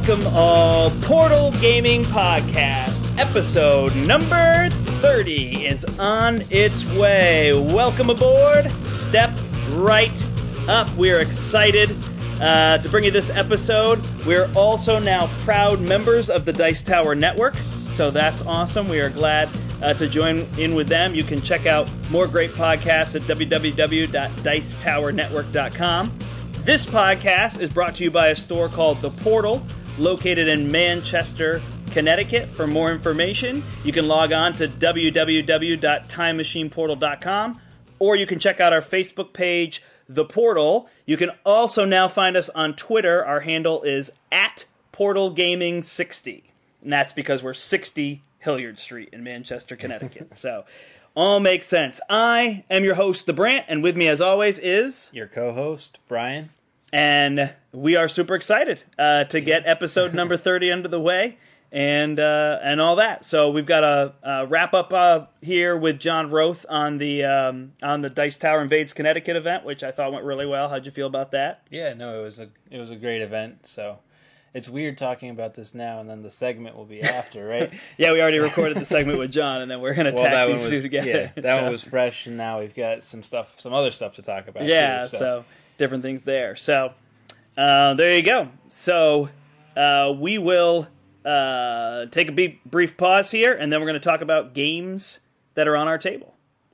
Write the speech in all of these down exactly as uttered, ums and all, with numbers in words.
Welcome all. Portal Gaming Podcast, episode number thirty is on its way. Welcome aboard. Step right up. We are excited uh, to bring you this episode. We're also now proud members of the Dice Tower Network, so that's awesome. We are glad uh, to join in with them. You can check out more great podcasts at w w w dot dice tower network dot com. This podcast is brought to you by a store called The Portal, located in Manchester, Connecticut. For more information, you can log on to w w w dot time machine portal dot com, or you can check out our Facebook page, The Portal. You can also now find us on Twitter. Our handle is at Portal Gaming sixty, and that's because we're sixty Hilliard Street in Manchester, Connecticut. So, all makes sense. I am your host, The Brant, and with me, as always, is your co-host, Brian. And we are super excited uh, to get episode number thirty under the way and uh, and all that. So we've got a, a wrap up uh, here with John Roth on the um, on the Dice Tower Invades Connecticut event, which I thought went really well. How'd you feel about that? Yeah, no, it was a it was a great event. So it's weird talking about this now, and then the segment will be after, right? Yeah, we already recorded the segment with John, and then we're going to well, tack these was, two together. Yeah, that so. one was fresh, and now we've got some stuff, some other stuff to talk about. Yeah, too, so. so different things there. So uh, there you go. So uh, we will uh, take a b- brief pause here, and then we're going to talk about games that are on our table.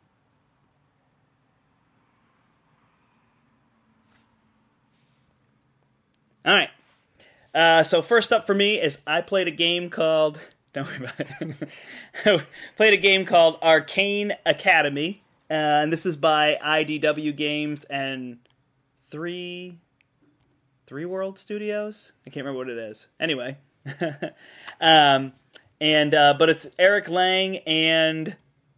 All right. Uh, so first up for me is I played a game called, don't worry about it, played a game called Arcane Academy, uh, and this is by I D W Games and Three, Three World Studios? I can't remember what it is. Anyway. um, and uh, but it's Eric Lang and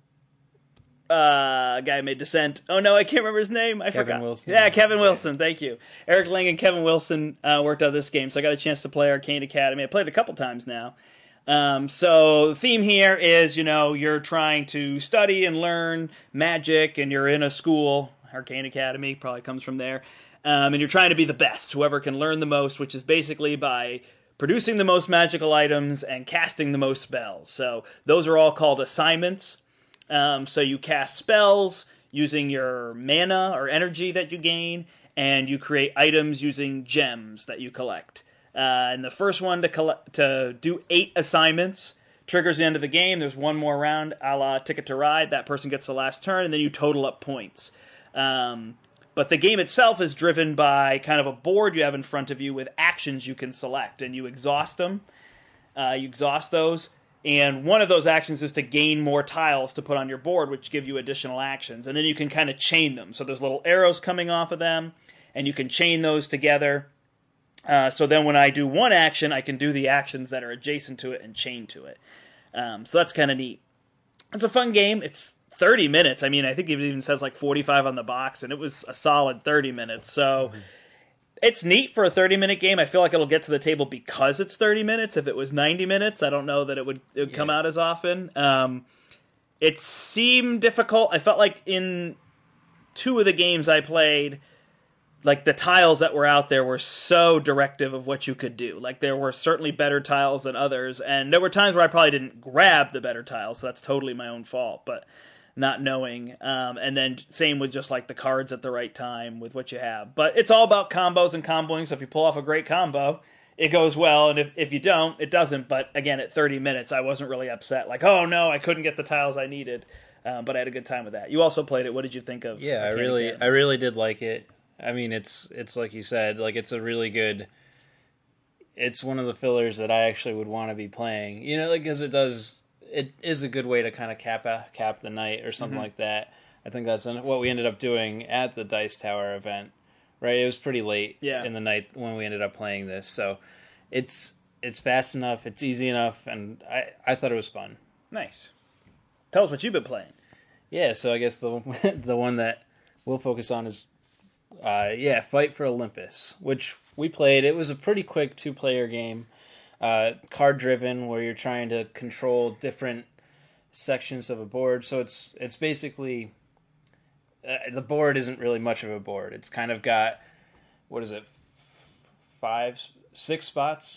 Uh, a guy who made Descent. Oh no, I can't remember his name. I Kevin forgot. Wilson. Yeah, Kevin Wilson. Thank you. Eric Lang and Kevin Wilson uh, worked on this game, so I got a chance to play Arcane Academy. I played it a couple times now. Um, so the theme here is, you know, you're trying to study and learn magic, and you're in a school. Arcane Academy probably comes from there. Um, and you're trying to be the best, whoever can learn the most, which is basically by producing the most magical items and casting the most spells. So those are all called assignments. Um, so you cast spells using your mana or energy that you gain, and you create items using gems that you collect. Uh, and the first one to collect, to do eight assignments triggers the end of the game. There's one more round, a la Ticket to Ride. That person gets the last turn, and then you total up points. Um, but the game itself is driven by kind of a board you have in front of you with actions you can select, and you exhaust them. Uh, you exhaust those. And one of those actions is to gain more tiles to put on your board, which give you additional actions. And then you can kind of chain them. So there's little arrows coming off of them, and you can chain those together. Uh, so then when I do one action, I can do the actions that are adjacent to it and chain to it. Um, so that's kind of neat. It's a fun game. It's thirty minutes. I mean, I think it even says like forty-five on the box, and it was a solid thirty minutes. So mm-hmm. It's neat for a thirty-minute game. I feel like it'll get to the table because it's thirty minutes. If it was ninety minutes, I don't know that it would, it would yeah. come out as often. Um, it seemed difficult. I felt like in two of the games I played, like the tiles that were out there were so directive of what you could do. Like there were certainly better tiles than others, and there were times where I probably didn't grab the better tiles, so that's totally my own fault. But not knowing, um, and then same with just like the cards at the right time with what you have. But it's all about combos and comboing, so if you pull off a great combo, it goes well, and if, if you don't, it doesn't. But again, at thirty minutes, I wasn't really upset, like, oh no, I couldn't get the tiles I needed, um, but I had a good time with that. You also played it. What did you think of Yeah, I really I really did like it. I mean, it's it's like you said, like it's a really good, it's one of the fillers that I actually would want to be playing, you know, like, because it does... It is a good way to kind of cap a, cap the night or something mm-hmm. like that. I think that's what we ended up doing at the Dice Tower event, right? It was pretty late yeah. in the night when we ended up playing this, so it's it's fast enough, it's easy enough, and I, I thought it was fun. Nice. Tell us what you've been playing. Yeah, so I guess the the one that we'll focus on is, uh, yeah, Fight for Olympus, which we played. It was a pretty quick two-player game. Uh, card driven, where you're trying to control different sections of a board. So it's it's basically uh, the board isn't really much of a board. It's kind of got, what is it, five, six spots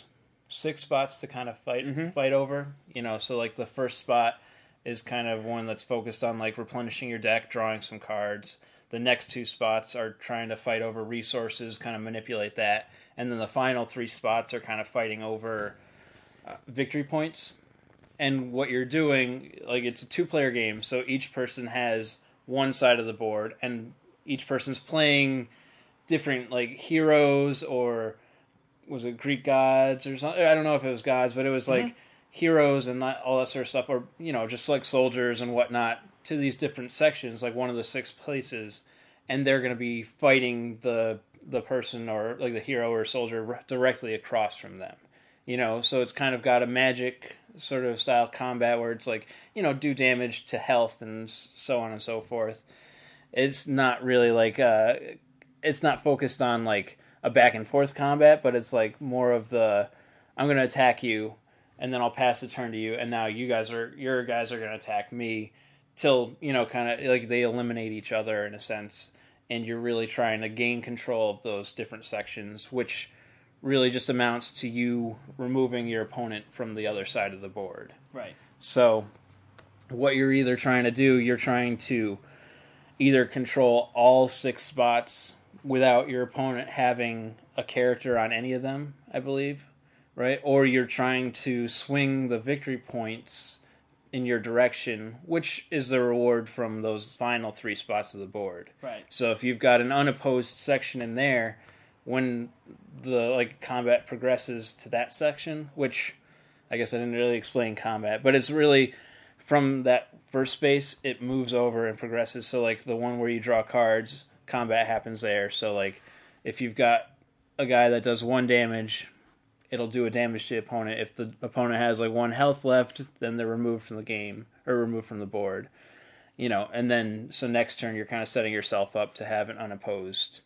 six spots to kind of fight mm-hmm. fight over. You know, so like the first spot is kind of one that's focused on like replenishing your deck, drawing some cards. The next two spots are trying to fight over resources, kind of manipulate that, and then the final three spots are kind of fighting over uh, victory points. And what you're doing, like it's a two-player game, so each person has one side of the board, and each person's playing different like heroes or was it Greek gods or something? I don't know if it was gods, but it was like mm-hmm. heroes and all that sort of stuff, or you know, just like soldiers and whatnot to these different sections, like one of the six places, and they're going to be fighting the the person or like the hero or soldier directly across from them. You know, so it's kind of got a magic sort of style combat where it's like, you know, do damage to health and so on and so forth. It's not really like, uh, it's not focused on like a back and forth combat, but it's like more of the, I'm going to attack you and then I'll pass the turn to you. And now you guys are, your guys are going to attack me till, you know, kind of like they eliminate each other in a sense. And you're really trying to gain control of those different sections, which really just amounts to you removing your opponent from the other side of the board. Right. So what you're either trying to do, you're trying to either control all six spots without your opponent having a character on any of them, I believe, right? Or you're trying to swing the victory points in your direction, which is the reward from those final three spots of the board. Right. So if you've got an unopposed section in there, when the like combat progresses to that section, which I guess I didn't really explain combat, but it's really from that first space, it moves over and progresses. So like the one where you draw cards, combat happens there. So like if you've got a guy that does one damage, it'll do a damage to the opponent. If the opponent has like one health left, then they're removed from the game or removed from the board. You know, and then so next turn you're kind of setting yourself up to have an unopposed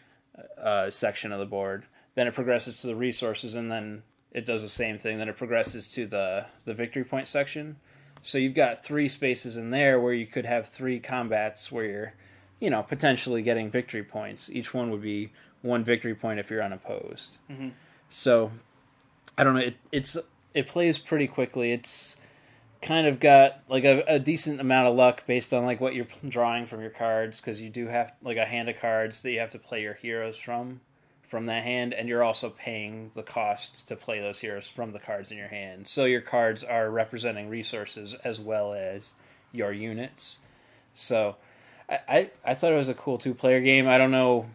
Uh, section of the board. Then it progresses to the resources, and then it does the same thing. Then it progresses to the, the victory point section. So you've got three spaces in there where you could have three combats where you're, you know, potentially getting victory points. Each one would be one victory point if you're unopposed. Mm-hmm. So, I don't know, it, it's it plays pretty quickly. It's kind of got like a, a decent amount of luck based on like what you're drawing from your cards, because you do have like a hand of cards that you have to play your heroes from from that hand, and you're also paying the cost to play those heroes from the cards in your hand. So your cards are representing resources as well as your units. So I, I, I thought it was a cool two player game. I don't know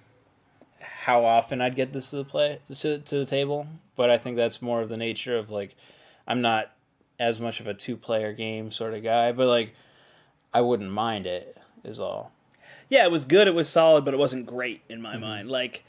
how often I'd get this to the play to, to the table, but I think that's more of the nature of like I'm not as much of a two-player game sort of guy, but like I wouldn't mind it is all. Yeah, it was good, it was solid, but it wasn't great in my mm-hmm. mind. Like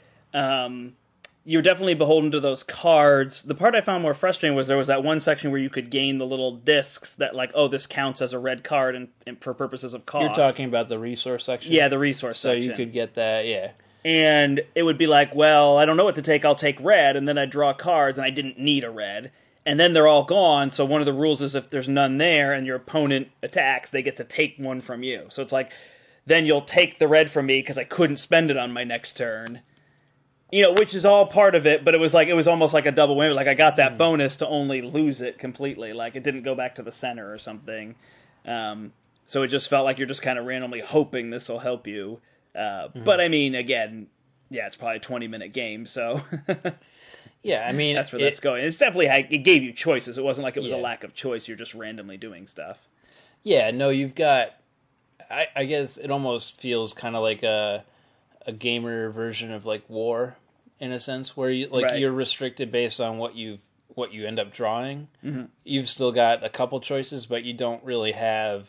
um you're definitely beholden to those cards. The part I found more frustrating was there was that one section where you could gain the little discs that like, oh, this counts as a red card and, and for purposes of cost. You're talking about the resource section? Yeah, the resource so section. So you could get that, yeah. And it would be like, well, I don't know what to take, I'll take red, and then I'd draw cards, and I didn't need a red. And then they're all gone, so one of the rules is if there's none there and your opponent attacks, they get to take one from you. So it's like, then you'll take the red from me because I couldn't spend it on my next turn. You know, which is all part of it, but it was like it was almost like a double whammy. Like I got that mm. bonus to only lose it completely. Like it didn't go back to the center or something. Um, so it just felt like you're just kind of randomly hoping this will help you. Uh, mm. But I mean, again, yeah, it's probably a twenty minute game, so... Yeah, I mean... That's where it, that's going. It's definitely... It gave you choices. It wasn't like it was yeah. a lack of choice. You're just randomly doing stuff. Yeah, no, you've got... I, I guess it almost feels kind of like a a gamer version of like War, in a sense, where you like right. you're restricted based on what you what you end up drawing. Mm-hmm. You've still got a couple choices, but you don't really have...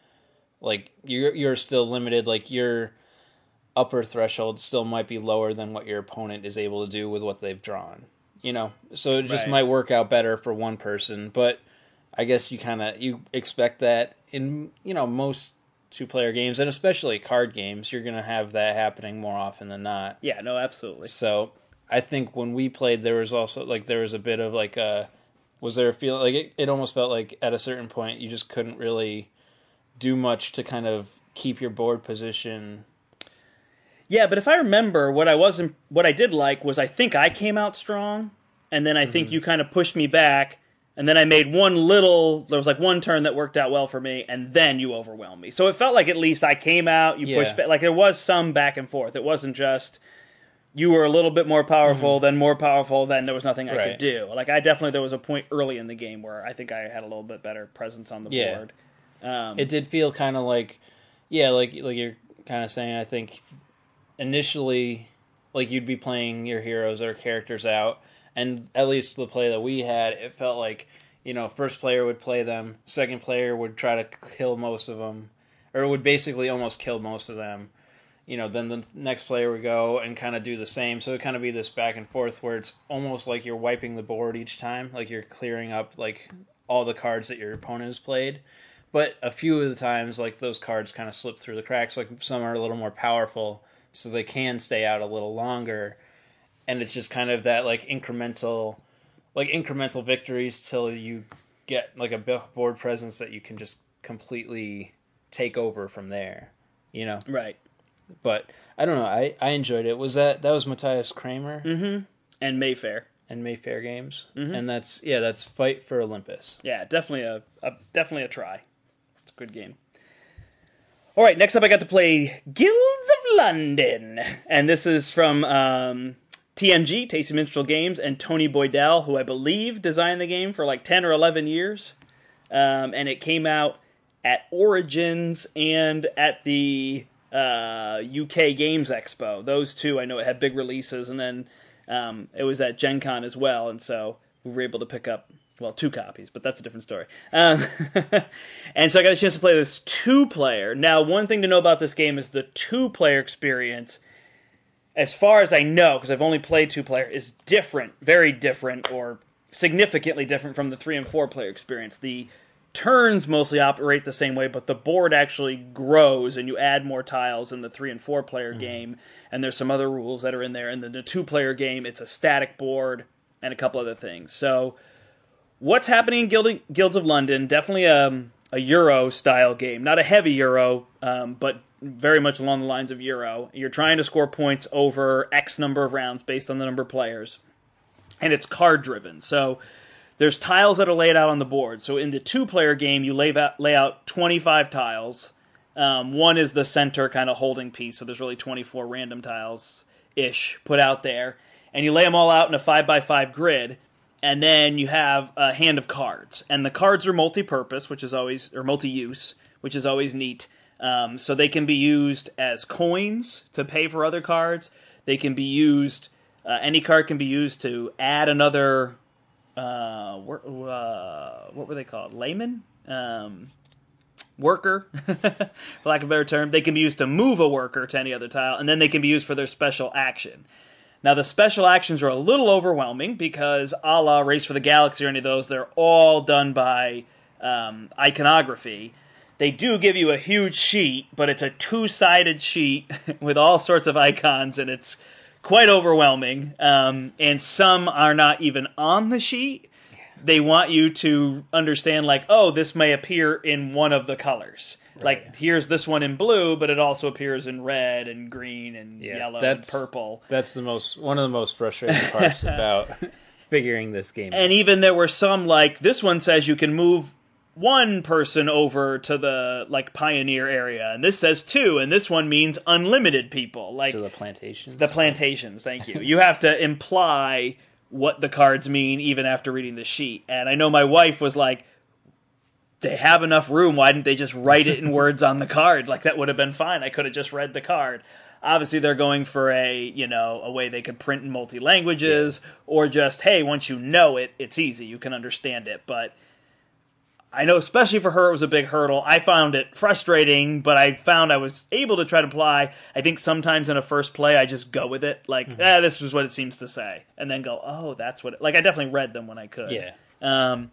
Like, you're, you're still limited. Like, your upper threshold still might be lower than what your opponent is able to do with what they've drawn. You know, so it just right. might work out better for one person, but I guess you kind of you expect that in you know most two player games, and especially card games, you're gonna have that happening more often than not. Yeah, no, absolutely. So I think when we played, there was also like there was a bit of like a was there a feeling like it, it almost felt like at a certain point you just couldn't really do much to kind of keep your board position. Yeah, but if I remember, what I wasn't, what I did like was I think I came out strong, and then I think Mm-hmm. you kind of pushed me back, and then I made one little, there was like one turn that worked out well for me, and then you overwhelmed me. So it felt like at least I came out, you Yeah. pushed back, like there was some back and forth. It wasn't just, you were a little bit more powerful, then more powerful, then there was nothing I could Right. do. Like I definitely, there was a point early in the game where I think I had a little bit better presence on the Yeah. board. Um, It did feel kind of like, yeah, like like you're kind of saying. I think initially, like you'd be playing your heroes or characters out, and at least the play that we had, it felt like, you know, first player would play them, second player would try to kill most of them, or would basically almost kill most of them. You know, then the next player would go and kind of do the same. So it kind of be this back and forth where it's almost like you're wiping the board each time, like you're clearing up like all the cards that your opponent has played. But a few of the times, like those cards kind of slip through the cracks. Like some are a little more powerful, so they can stay out a little longer. And it's just kind of that like incremental, like incremental victories till you get like a board presence that you can just completely take over from there. You know. right. But I don't know. I, I enjoyed it. Was that that was Matthias Kramer Mm-hmm. And Mayfair. and Mayfair Games, Mhm. and that's yeah, that's Fight for Olympus. Yeah, definitely a, a definitely a try. It's a good game. All right, next up I got to play Guilds of London, and this is from um, T M G, Tasty Minstrel Games, and Tony Boydell, who I believe designed the game for like ten or eleven years, um, and it came out at Origins and at the uh, U K Games Expo. Those two, I know it had big releases, and then um, it was at Gen Con as well, and so we were able to pick up, well, two copies, but that's a different story. Um, and so I got a chance to play this two-player. Now, one thing to know about this game is the two-player experience, as far as I know, because I've only played two-player, is different, very different, or significantly different from the three- and four-player experience. The turns mostly operate the same way, but the board actually grows, and you add more tiles in the three- and four-player mm-hmm. game, and there's some other rules that are in there. And then the two-player game, it's a static board and a couple other things. So what's happening in Guild- Guilds of London, definitely a, a Euro-style game. Not a heavy Euro, um, but very much along the lines of Euro. You're trying to score points over X number of rounds based on the number of players. And it's card-driven. So there's tiles that are laid out on the board. So in the two-player game, you lay out, lay out twenty-five tiles. Um, one is the center kind of holding piece, so there's really twenty-four random tiles-ish put out there. And you lay them all out in a five by five grid. And then you have a hand of cards. And the cards are multi-purpose, which is always, or multi-use, which is always neat. Um, so they can be used as coins to pay for other cards. They can be used, uh, any card can be used to add another, uh, wor- uh, what were they called? Layman? Um, worker, for lack of a better term. They can be used to move a worker to any other tile. And then they can be used for their special action. Now, the special actions are a little overwhelming because a la Race for the Galaxy or any of those, they're all done by um, iconography. They do give you a huge sheet, but it's a two-sided sheet with all sorts of icons, and it's quite overwhelming. Um, and some are not even on the sheet. They want you to understand, like, oh, this may appear in one of the colors. Right. Like, here's this one in blue, but it also appears in red and green and yeah, yellow and purple. That's the most one of the most frustrating parts about figuring this game out. And even there were some, like, this one says you can move one person over to the, like, Pioneer area, and this says two, and this one means unlimited people. Like, so the plantations? The plantations, thank you. You have to imply what the cards mean even after reading the sheet. And I know my wife was like, they have enough room, why didn't they just write it in words on the card? Like, that would have been fine. I could have just read the card. Obviously, they're going for a, you know, a way they could print in multi-languages, yeah. or just, hey, once you know it, it's easy. You can understand it. But I know, especially for her, it was a big hurdle. I found it frustrating, but I found I was able to try to apply. I think sometimes in a first play, I just go with it. Like, mm-hmm. eh, this is what it seems to say. And then go, oh, that's what it... Like, I definitely read them when I could. Yeah. Um...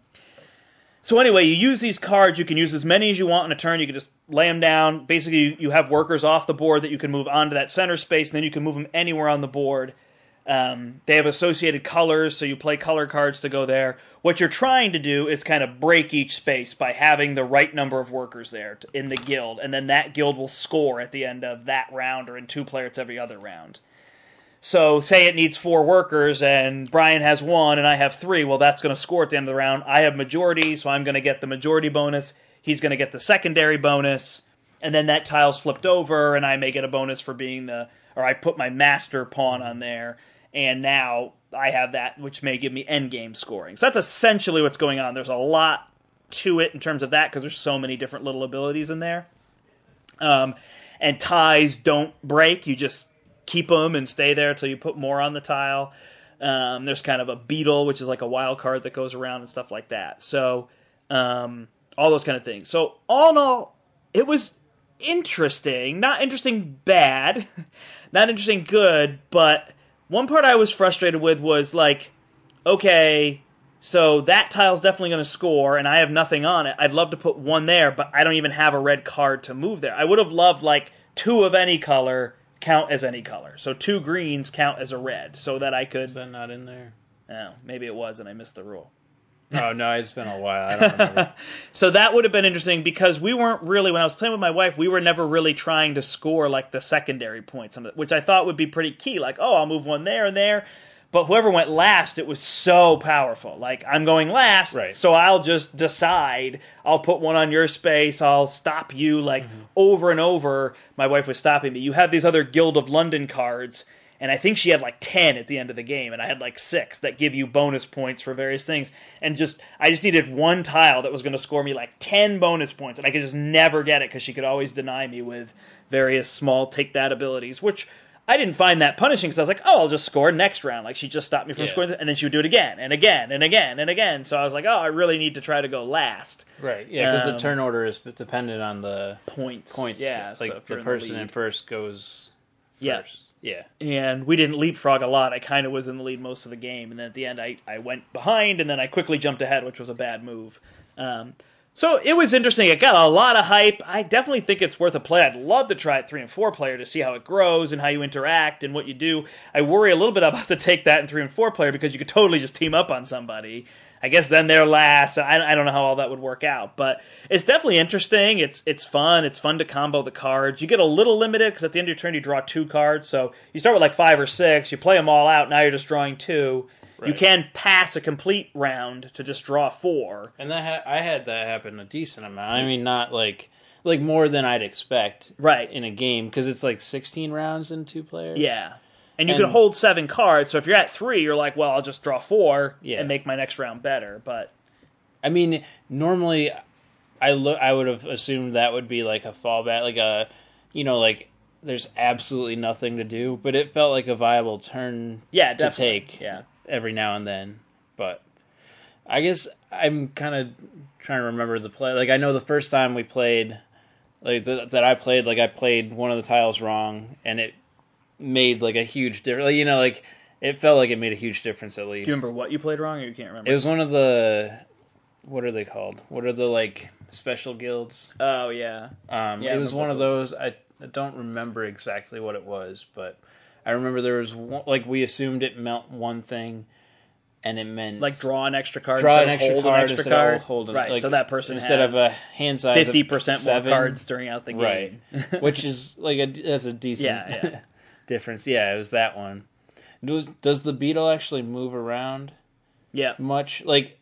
So anyway, you use these cards. You can use as many as you want in a turn. You can just lay them down. Basically, you, you have workers off the board that you can move onto that center space, and then you can move them anywhere on the board. Um, they have associated colors, so you play color cards to go there. What you're trying to do is kind of break each space by having the right number of workers there in the guild, and then that guild will score at the end of that round, or in two player, it's every other round. So say it needs four workers and Brian has one and I have three. Well, that's going to score at the end of the round. I have majority, so I'm going to get the majority bonus. He's going to get the secondary bonus. And then that tile's flipped over and I may get a bonus for being the... Or I put my master pawn on there. And now I have that, which may give me endgame scoring. So that's essentially what's going on. There's a lot to it in terms of that because there's so many different little abilities in there. Um, and ties don't break. You just keep them and stay there until you put more on the tile. Um, there's kind of a beetle, which is like a wild card that goes around and stuff like that. So um, all those kind of things. So all in all, it was interesting. Not interesting bad. Not interesting good. But one part I was frustrated with was like, okay, so that tile's definitely going to score, and I have nothing on it. I'd love to put one there, but I don't even have a red card to move there. I would have loved, like, two of any color count as any color. So two greens count as a red, so that I could... Is that not in there? Oh, maybe it was, and I missed the rule. Oh, no, it's been a while. I don't remember. So that would have been interesting, because we weren't really, when I was playing with my wife, we were never really trying to score, like, the secondary points, which I thought would be pretty key. Like, oh, I'll move one there and there. But whoever went last, it was so powerful. Like, I'm going last, right. So I'll just decide. I'll put one on your space. I'll stop you, like, mm-hmm. over and over. My wife was stopping me. You have these other Guild of London cards, and I think she had, like, ten at the end of the game, and I had, like, six that give you bonus points for various things. And just, I just needed one tile that was going to score me, like, ten bonus points, and I could just never get it, because she could always deny me with various small take-that abilities, which... I didn't find that punishing because I was like, oh, I'll just score next round. Like, she just stopped me from yeah. scoring, and then she would do it again and again and again and again. So I was like, oh, I really need to try to go last. Right, yeah, because um, the turn order is dependent on the points. Points, yeah. Like, so the in person the in first goes yeah. first. Yeah. And we didn't leapfrog a lot. I kind of was in the lead most of the game. And then at the end, I, I went behind, and then I quickly jumped ahead, which was a bad move. Um So it was interesting. It got a lot of hype. I definitely think it's worth a play. I'd love to try it three and four player to see how it grows and how you interact and what you do. I worry a little bit about the take that in three and four player because you could totally just team up on somebody. I guess then they're last. I, I don't know how all that would work out, but it's definitely interesting. It's it's fun. It's fun to combo the cards. You get a little limited because at the end of your turn you draw two cards. So you start with like five or six. You play them all out. Now you're just drawing two. Right. You can pass a complete round to just draw four. And that ha- I had that happen a decent amount. I mean, not like like more than I'd expect right. in a game, because it's like sixteen rounds in two players. Yeah. And you and, can hold seven cards, so if you're at three, you're like, well, I'll just draw four yeah. and make my next round better. But I mean, normally I, lo- I would have assumed that would be like a fallback, like a, you know, like there's absolutely nothing to do, but it felt like a viable turn yeah, to definitely. take. Yeah. Every now and then, but I guess I'm kind of trying to remember the play. Like, I know the first time we played, like the, that I played, like I played one of the tiles wrong, and it made like a huge difference. Like, you know, like it felt like it made a huge difference at least. Do you remember what you played wrong, or you can't remember? It was one of the, what are they called? What are the like special guilds? Oh yeah, um, yeah, it was one of those. I, I don't remember exactly what it was, but. I remember there was one, like we assumed it meant one thing, and it meant like draw an extra card, draw an extra hold card, an extra instead card, of hold, right? like, so that person instead has of a hand size fifty percent more cards during out the game, right? Which is like a that's a decent yeah, yeah. difference. Yeah, it was that one. Does does the beetle actually move around? Yeah, much like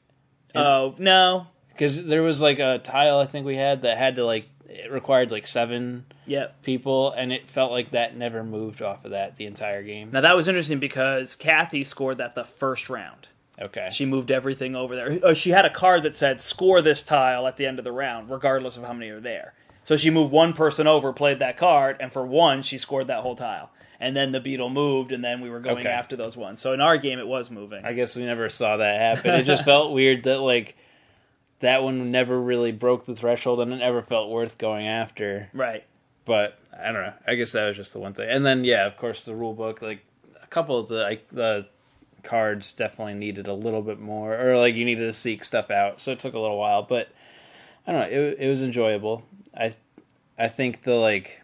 oh no, because there was like a tile I think we had that had to like. It required like seven yep. people, and it felt like that never moved off of that the entire game. Now, that was interesting because Kathy scored that the first round. Okay. She moved everything over there. She had a card that said, score this tile at the end of the round, regardless of how many are there. So she moved one person over, played that card, and for one, she scored that whole tile. And then the beetle moved, and then we were going okay. after those ones. So in our game, it was moving. I guess we never saw that happen. It just felt weird that, like, that one never really broke the threshold, and it never felt worth going after. Right. But, I don't know. I guess that was just the one thing. And then, yeah, of course, the rule book, like, a couple of the, like, the cards definitely needed a little bit more, or, like, you needed to seek stuff out, so it took a little while. But, I don't know, it, it was enjoyable. I, I think the, like,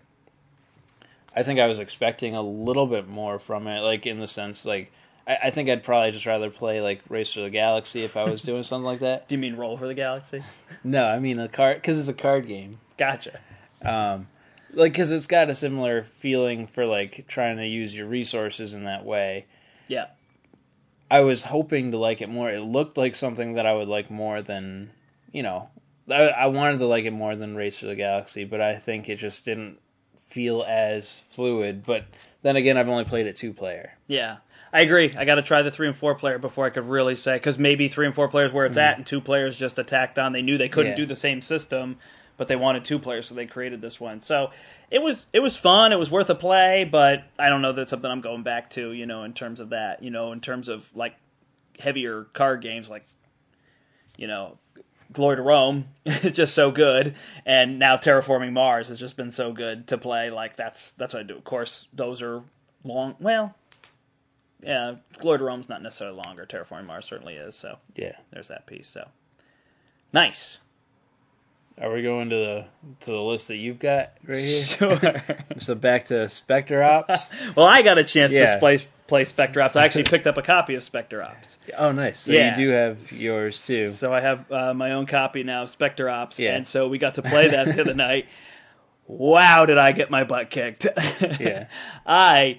I think I was expecting a little bit more from it, like, in the sense, like, I think I'd probably just rather play, like, Race for the Galaxy if I was doing something like that. Do you mean Roll for the Galaxy? No, I mean a card, because it's a card game. Gotcha. Um, like because it's got a similar feeling for like trying to use your resources in that way. Yeah. I was hoping to like it more. It looked like something that I would like more than, you know, I, I wanted to like it more than Race for the Galaxy, but I think it just didn't feel as fluid. But then again, I've only played it two player. Yeah, I agree. I got to try the three and four player before I could really say, because maybe three and four players where it's mm. at, and two players just attacked on. They knew they couldn't yeah. do the same system, but they wanted two players, so they created this one. So it was it was fun. It was worth a play, but I don't know that's something I'm going back to. You know, in terms of that. You know, in terms of like heavier card games, like you know. Glory to Rome is just so good, and now Terraforming Mars has just been so good to play. Like that's that's what I do. Of course, those are long. Well, yeah, Glory to Rome's not necessarily longer. Terraforming Mars certainly is. So yeah, there's that piece. So nice. Are we going to the to the list that you've got right here? Sure. So back to Spectre Ops. Well, I got a chance yeah. to play play Spectre Ops. I actually picked up a copy of Spectre Ops. Oh, nice. So yeah. you do have yours too. So I have uh, my own copy now of Spectre Ops, yeah. and so we got to play that the other night. Wow, did I get my butt kicked? Yeah. I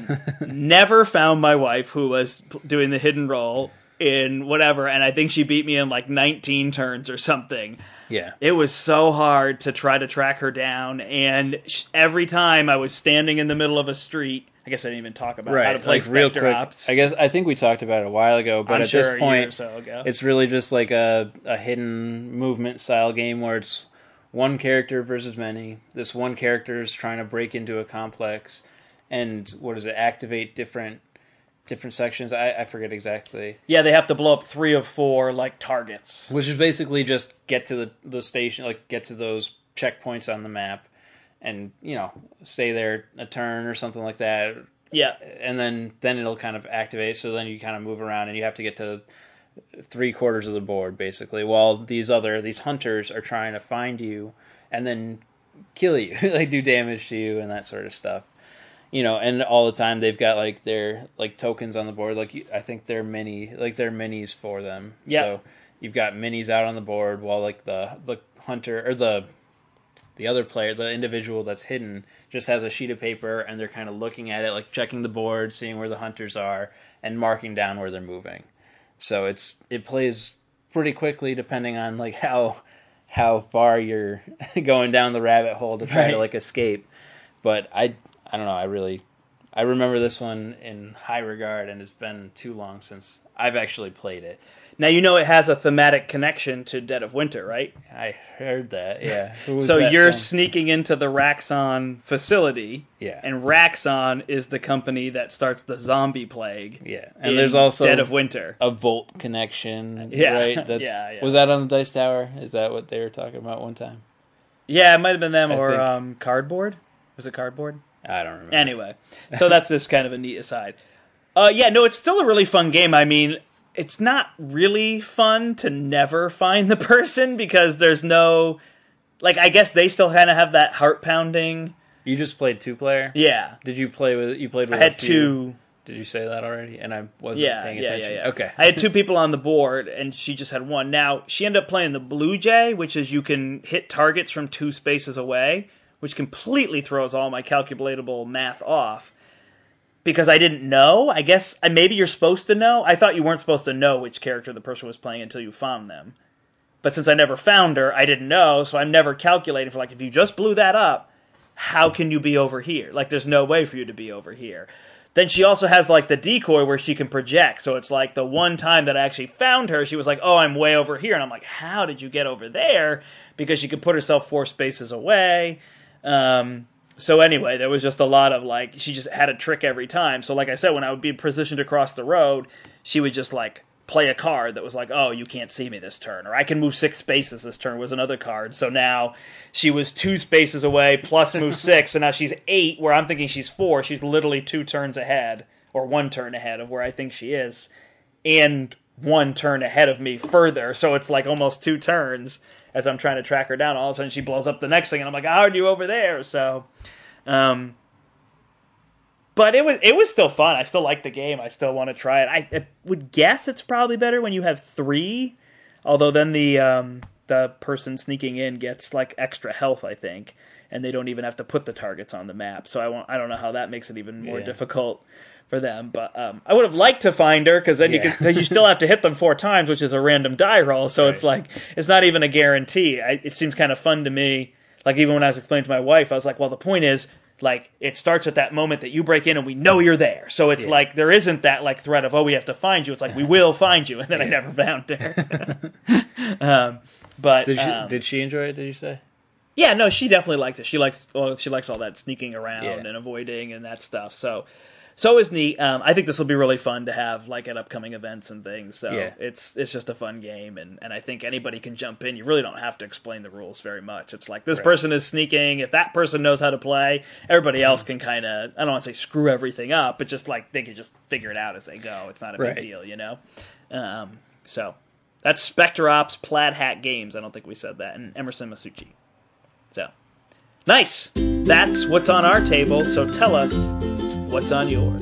never found my wife who was doing the hidden roll in whatever, and I think she beat me in like nineteen turns or something. Yeah. It was so hard to try to track her down, and sh- every time I was standing in the middle of a street, I guess I didn't even talk about right. how to play like, real Spectre quick, Ops. I guess I think we talked about it a while ago, but I'm at sure this point, a year or so ago. It's really just like a, a hidden movement style game where it's one character versus many. This one character is trying to break into a complex, and what does it activate different different sections? I, I forget exactly. Yeah, they have to blow up three of four like targets, which is basically just get to the the station, like get to those checkpoints on the map, and you know stay there a turn or something like that. Yeah, and then then it'll kind of activate. So then you kind of move around, and you have to get to three quarters of the board basically, while these other these hunters are trying to find you and then kill you, like do damage to you and that sort of stuff. You know, and all the time they've got like their like tokens on the board. Like I think they're mini, like they're minis for them. Yeah. So you've got minis out on the board while like the the hunter or the the other player, the individual that's hidden, just has a sheet of paper and they're kind of looking at it, like checking the board, seeing where the hunters are, and marking down where they're moving. So it's it plays pretty quickly depending on like how how far you're going down the rabbit hole to try right. to like escape. But I. I don't know, I really, I remember this one in high regard, and it's been too long since I've actually played it. Now, you know it has a thematic connection to Dead of Winter, right? I heard that, yeah. So that you're from? sneaking into the Raxon facility, yeah. and Raxon is the company that starts the zombie plague. Yeah, and there's also Dead of Winter. A Volt connection, yeah. right? That's, yeah, yeah. Was that on the Dice Tower? Is that what they were talking about one time? Yeah, it might have been them, I or think... um, Cardboard. Was it Cardboard? I don't remember. Anyway, so that's just kind of a neat aside. Uh, yeah, no, it's still a really fun game. I mean, it's not really fun to never find the person because there's no... Like, I guess they still kind of have that heart-pounding... You just played two-player? Yeah. Did you play with... You played with I had a few... two... Did you say that already? And I wasn't yeah, paying yeah, attention? Yeah, yeah, Okay. I had two people on the board, and she just had one. Now, she ended up playing the Blue Jay, which is you can hit targets from two spaces away, which completely throws all my calculatable math off. Because I didn't know. I guess uh, maybe you're supposed to know. I thought you weren't supposed to know which character the person was playing until you found them. But since I never found her, I didn't know, so I'm never calculating for, like, if you just blew that up, how can you be over here? Like, there's no way for you to be over here. Then she also has, like, the decoy where she can project. So it's like the one time that I actually found her, she was like, oh, I'm way over here. And I'm like, how did you get over there? Because she could put herself four spaces away. Um, so anyway, there was just a lot of, like, she just had a trick every time. So like I said, when I would be positioned across the road, she would just, like, play a card that was like, oh, you can't see me this turn. Or I can move six spaces this turn was another card. So now she was two spaces away plus move six. So now she's eight where I'm thinking she's four. She's literally two turns ahead or one turn ahead of where I think she is. And one turn ahead of me further. So it's like almost two turns as I'm trying to track her down. All of a sudden she blows up the next thing and I'm like, how are you over there? So, um... But it was it was still fun. I still like the game. I still want to try it. I, I would guess it's probably better when you have three. Although then the um, the person sneaking in gets like extra health, I think, and they don't even have to put the targets on the map. So I won't, I don't know how that makes it even more Yeah. difficult for them. But um, I would have liked to find her because then Yeah. you could, cause you still have to hit them four times, which is a random die roll. So Right. it's like it's not even a guarantee. I, it seems kind of fun to me. Like even when I was explaining to my wife, I was like, well, the point is, like, it starts at that moment that you break in and we know you're there. So it's Yeah. like there isn't that like threat of, oh, we have to find you. It's like we will find you, and then I Yeah. never found her. um, but Did she um, did she enjoy it? Did you say? yeah, no, she definitely liked it. She likes well, she likes all that sneaking around Yeah. and avoiding and that stuff. So so is neat. Um, I think this will be really fun to have like at upcoming events and things. So Yeah. it's it's just a fun game, and, and I think anybody can jump in. You really don't have to explain the rules very much. It's like this Right. person is sneaking. If that person knows how to play, everybody else can kind of I don't want to say screw everything up, but just like they can just figure it out as they go. It's not a Right. big deal, you know. Um, so that's Spectre Ops Plaid Hat Games. I don't think we said that, and Emerson Masucci. So nice. That's what's on our table. So tell us what's on yours.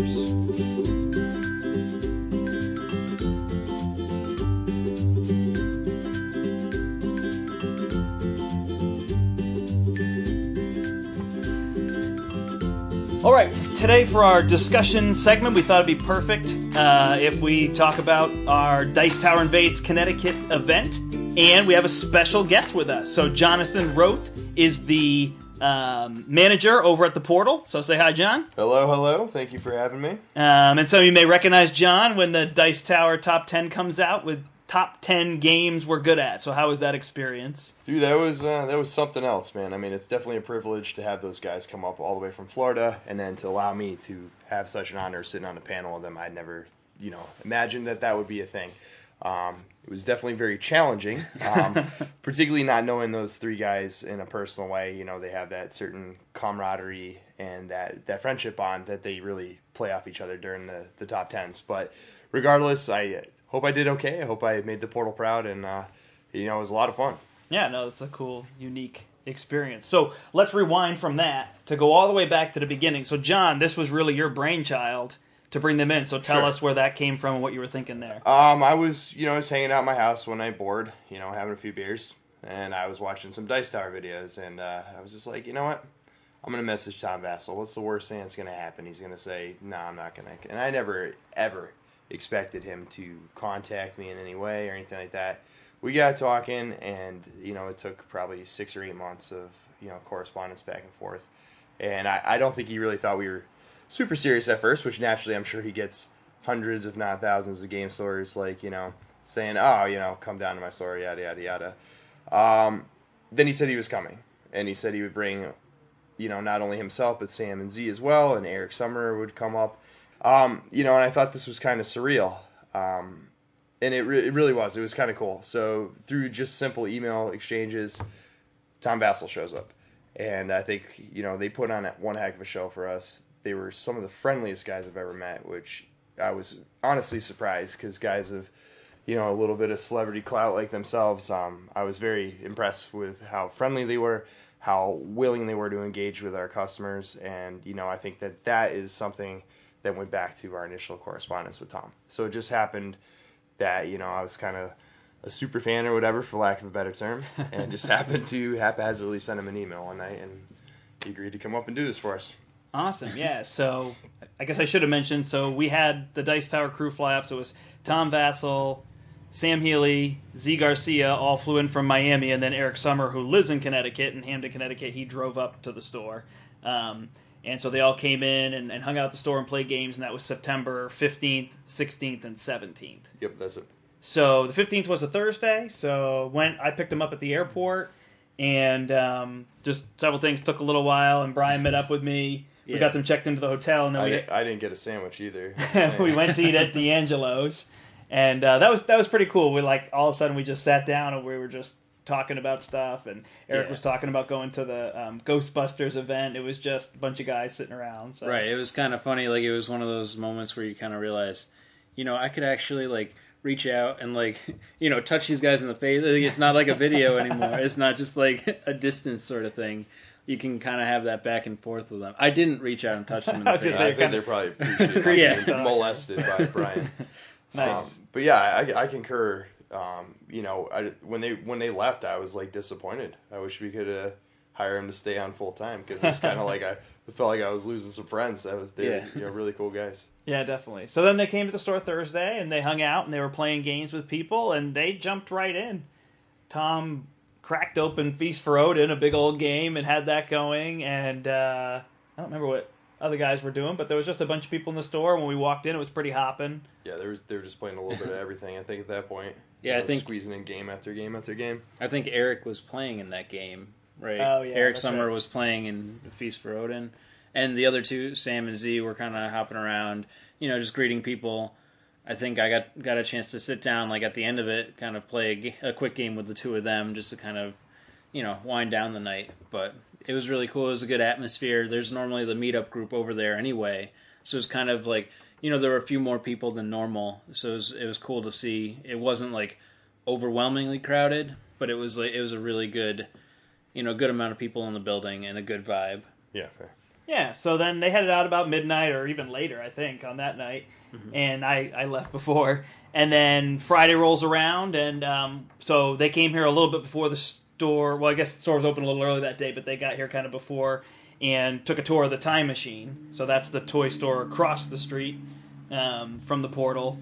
All right, today for our discussion segment, we thought it'd be perfect uh, if we talk about our Dice Tower Invades Connecticut event, and we have a special guest with us. So Jonathan Roth is the um, manager over at the Portal. So say hi, John. Hello, hello. Thank you for having me. Um, and some of you may recognize John when the Dice Tower Top ten comes out with top ten games we're good at. So how was that experience? Dude, that was uh, that was something else, man. I mean, it's definitely a privilege to have those guys come up all the way from Florida, and then to allow me to have such an honor sitting on a panel with them. I'd never, you know, imagined that that would be a thing. Um, it was definitely very challenging, um, particularly not knowing those three guys in a personal way. You know, they have that certain camaraderie and that, that friendship bond that they really play off each other during the, the top tens. But regardless, I hope I did okay. I hope I made the Portal proud, and, uh, you know, it was a lot of fun. Yeah, no, it's a cool, unique experience. So let's rewind from that to go all the way back to the beginning. So, John, this was really your brainchild to bring them in. So tell Sure. us where that came from and what you were thinking there. Um, I was, you know, just hanging out in my house one night bored, you know, having a few beers, and I was watching some Dice Tower videos, and uh, I was just like, you know what? I'm going to message Tom Vassell. What's the worst thing that's going to happen? He's going to say, no, I'm not going to. And I never, ever expected him to contact me in any way or anything like that. We got talking, and, you know, it took probably six or eight months of, you know, correspondence back and forth. And I, I don't think he really thought we were super serious at first, which naturally I'm sure he gets hundreds, if not thousands, of game stories, like, you know, saying, oh, you know, come down to my store, yada, yada, yada. Um, then he said he was coming, and he said he would bring, you know, not only himself, but Sam and Z as well, and Eric Summerer would come up. Um, you know, and I thought this was kind of surreal. Um, and it, re- it really was. It was kind of cool. So through just simple email exchanges, Tom Vassell shows up. And I think, you know, they put on one heck of a show for us. They were some of the friendliest guys I've ever met, which I was honestly surprised because guys of, you know, a little bit of celebrity clout like themselves, um, I was very impressed with how friendly they were, how willing they were to engage with our customers. And, you know, I think that that is something that went back to our initial correspondence with Tom. So it just happened that, you know, I was kind of a super fan or whatever, for lack of a better term, and just happened to haphazardly send him an email one night, and he agreed to come up and do this for us. Awesome, yeah. So I guess I should have mentioned, so we had the Dice Tower crew fly up. So it was Tom Vassell, Sam Healy, Z Garcia all flew in from Miami, and then Eric Summer, who lives in Connecticut, in Hamden, Connecticut, he drove up to the store. Um, and so they all came in and, and hung out at the store and played games, and that was September fifteenth, sixteenth, and seventeenth. Yep, that's it. So the fifteenth was a Thursday, so went. I picked him up at the airport, and um, just several things took a little while, and Brian met up with me. We Yeah. got them checked into the hotel, and then I, we di- I didn't get a sandwich either. we went to eat at D'Angelo's, and uh, that was that was pretty cool. We like all of a sudden we just sat down and we were just talking about stuff, and Eric Yeah. was talking about going to the um, Ghostbusters event. It was just a bunch of guys sitting around. So. Right. It was kind of funny. Like, it was one of those moments where you kind of realize, you know, I could actually, like, reach out and, like, you know, touch these guys in the face. Like, it's not like a video anymore. It's not just, like, a distance sort of thing. You can kind of have that back and forth with them. I didn't reach out and touch them in I the was gonna face. say, I think kinda- they're probably appreciative of Yeah. being molested by Brian. Nice. Um, but yeah, I, I concur um, you know, I, when they when they left, I was like disappointed. I wish we could uh, hire him to stay on full time because it was kind of like I felt like I was losing some friends. I was they're Yeah. you know really cool guys. Yeah, definitely. So then they came to the store Thursday and they hung out and they were playing games with people and they jumped right in. Tom cracked open Feast for Odin, a big old game, and had that going. And uh, I don't remember what other guys were doing, but there was just a bunch of people in the store. When we walked in, it was pretty hopping. Yeah, there was they were just playing a little bit of everything. I think at that point. Yeah, You I know, think squeezing in game after game after game. I think Eric was playing in that game, right? Oh, yeah, Eric that's Summer right. was playing in Feast for Odin, and the other two, Sam and Z, were kind of hopping around, you know, just greeting people. I think I got got a chance to sit down, like at the end of it, kind of play a, ga- a quick game with the two of them, just to kind of, you know, wind down the night. But it was really cool. It was a good atmosphere. There's normally the meetup group over there anyway, so it's kind of like, you know, there were a few more people than normal, so it was, it was cool to see. It wasn't like overwhelmingly crowded, but it was like it was a really good, you know, good amount of people in the building and a good vibe. Yeah, fair. Yeah, so then they headed out about midnight or even later, I think, on that night. Mm-hmm. And I, I left before. And then Friday rolls around, and um, so they came here a little bit before the store. Well, I guess the store was open a little early that day, but they got here kind of before and took a tour of the Time Machine. So that's the toy store across the street um, from the portal.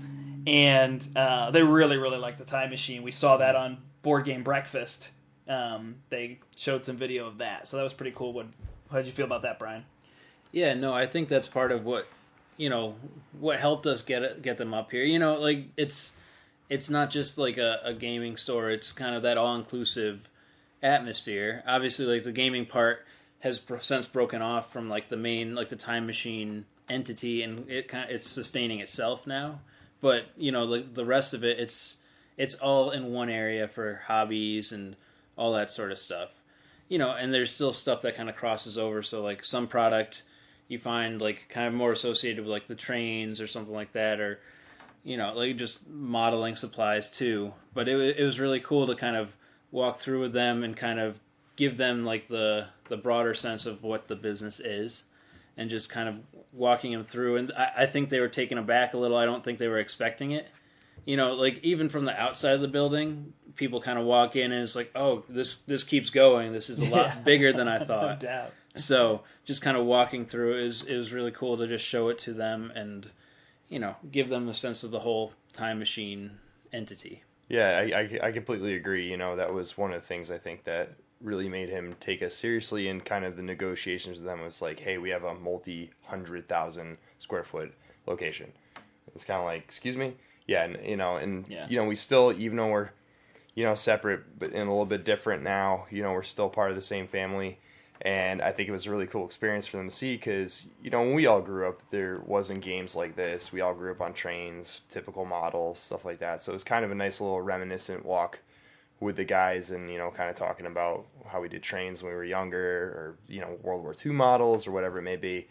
And uh, they really, really like the Time Machine. We saw that on Board Game Breakfast. Um, they showed some video of that, so that was pretty cool. What, how did you feel about that, Brian? Yeah, no, I think that's part of what, you know, what helped us get it, get them up here. You know, like it's it's not just like a, a gaming store. It's kind of that all inclusive atmosphere. Obviously, like the gaming part has pro- since broken off from like the main like the Time Machine entity, and it kind of, it's sustaining itself now. But you know, like the rest of it, it's it's all in one area for hobbies and all that sort of stuff. You know, and there's still stuff that kind of crosses over. So like some product you find like kind of more associated with like the trains or something like that, or you know, like just modeling supplies too. But it wa- it was really cool to kind of walk through with them and kind of give them like the the broader sense of what the business is, and just kind of walking them through. And I, I think they were taken aback a little. I don't think they were expecting it. You know, like even from the outside of the building, people kind of walk in and it's like, oh, this this keeps going. This is a lot Yeah. bigger than I No thought. doubt. So just kind of walking through is it was really cool to just show it to them and, you know, give them a sense of the whole Time Machine entity. Yeah, I, I, I completely agree. You know, that was one of the things I think that really made him take us seriously in kind of the negotiations with them. Was like, hey, we have a multi-hundred thousand square foot location. It's kind of like, excuse me? Yeah, and, you know, and, Yeah. you know, we still, even though we're, you know, separate, but in a little bit different now, you know, we're still part of the same family. And I think it was a really cool experience for them to see because, you know, when we all grew up, there wasn't games like this. We all grew up on trains, typical models, stuff like that. So it was kind of a nice little reminiscent walk with the guys and, you know, kind of talking about how we did trains when we were younger or, you know, World War Two models or whatever it may be.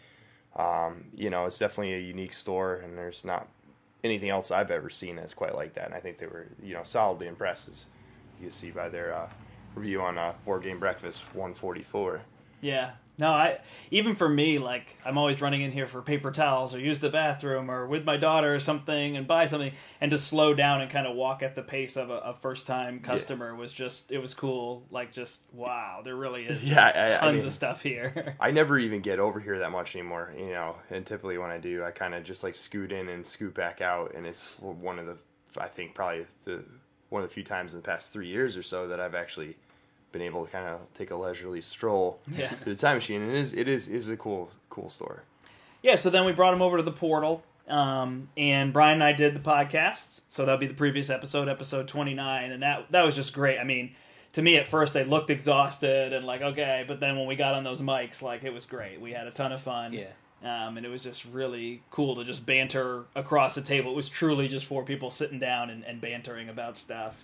Um, you know, it's definitely a unique store and there's not anything else I've ever seen that's quite like that. And I think they were, you know, solidly impressed, as you can see by their uh, review on uh, Board Game Breakfast one forty-four. Yeah. No, I even for me, like I'm always running in here for paper towels or use the bathroom or with my daughter or something and buy something, and to slow down and kind of walk at the pace of a, a first time customer was just it was cool. Like just wow, there really is Yeah, I- I tons mean- of stuff here. I never even get over here that much anymore, you know, and typically when I do, I kind of just like scoot in and scoot back out, and it's one of the, I think probably the, one of the few times in the past three years or so that I've actually been able to kind of take a leisurely stroll Yeah. through the Time Machine, and it is, it is, is a cool, cool store. Yeah, so then we brought him over to the portal, um, and Brian and I did the podcast. So that'll be the previous episode, episode twenty-nine, and that that was just great. I mean, to me at first they looked exhausted and like okay, but then when we got on those mics, like it was great. We had a ton of fun. Yeah. Um, and it was just really cool to just banter across the table. It was truly just four people sitting down and, and bantering about stuff.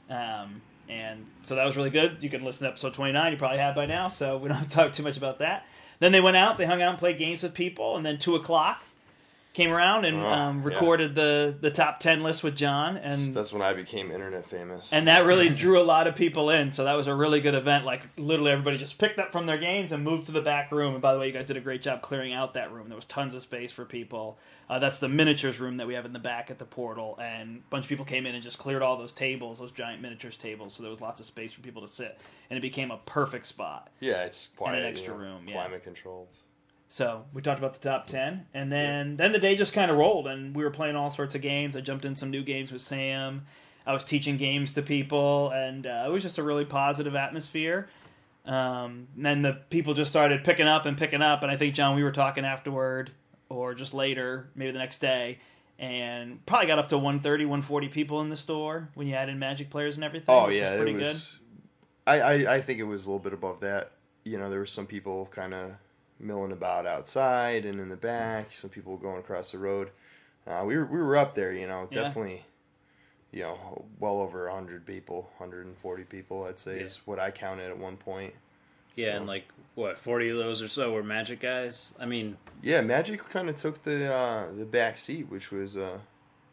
Um, and so that was really good. You can listen to episode twenty-nine. You probably have by now, so we don't have to talk too much about that. Then they went out. They hung out and played games with people. And then two o'clock, came around and Oh, um, yeah. recorded the, the top ten list with John, and That's when I became internet famous. and that really drew a lot of people in. So that was a really good event. Like literally everybody just picked up from their games and moved to the back room. And by the way, you guys did a great job clearing out that room. There was tons of space for people. Uh, that's the miniatures room that we have in the back at the portal, and a bunch of people came in and just cleared all those tables, those giant miniatures tables. So there was lots of space for people to sit, and it became a perfect spot. Yeah, it's quiet. And an extra you know, room, yeah. Climate controlled. So we talked about the top ten, and then then the day just kind of rolled, and we were playing all sorts of games. I jumped in some new games with Sam. I was teaching games to people, and uh, it was just a really positive atmosphere. Um, and then the people just started picking up and picking up, and I think, John, we were talking afterward, or just later, maybe the next day, and probably got up to one thirty, one forty people in the store when you add in Magic players and everything. Oh which yeah, was pretty it was. Good. I, I I think it was a little bit above that. You know, there were some people kind of milling about outside and in the back. Some people going across the road. Uh, we were we were up there. You know, Yeah. definitely. You know, well over a hundred people, one hundred forty people, I'd say, Yeah. is what I counted at one point. Yeah, So- and like what forty of those or so were Magic guys. I mean, Yeah, Magic kind of took the uh, the back seat, which was, uh,